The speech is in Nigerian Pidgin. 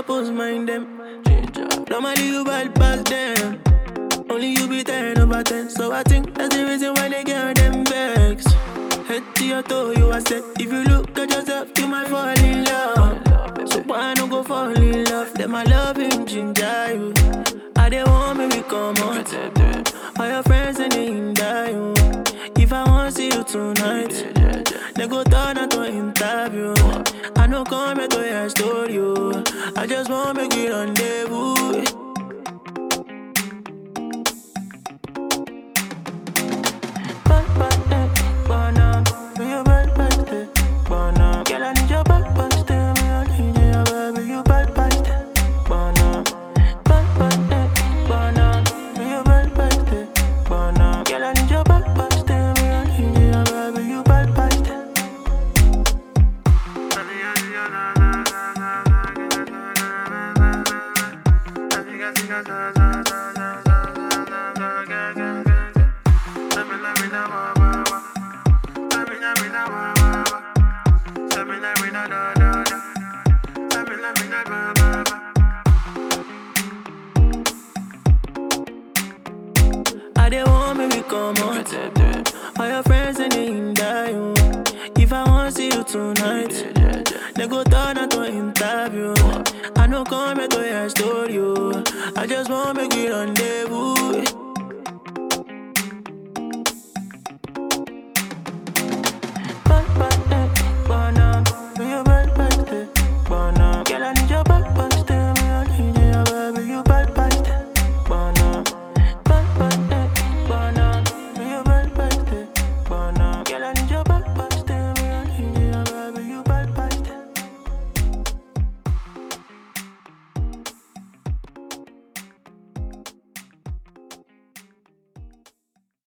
pose mind them. Normally you bypass them. Only you be 10 over 10. So I think that's the reason why they get them vex. Head to your toe, you are set. If you look at yourself, you might fall in love. So why not go fall in love? Them I love him, ginger you. I they want me we come on. All your friends and they hinder you. If I want to see you tonight, they go turn out to interview. I know come here to your story. I just want to make it rendezvous. Girl, I need your bad bad stay. Me, I need you, baby, you bad bad stay. Me, you bad bad stay. Girl, I need your bad bad stay. Me, I need you, baby, you bad bad stay. I they want me we come on. All your friends and they hinder you. If I want to see you tonight, they go turn out to interview. I know come here to your story. I just want to make it rendezvous.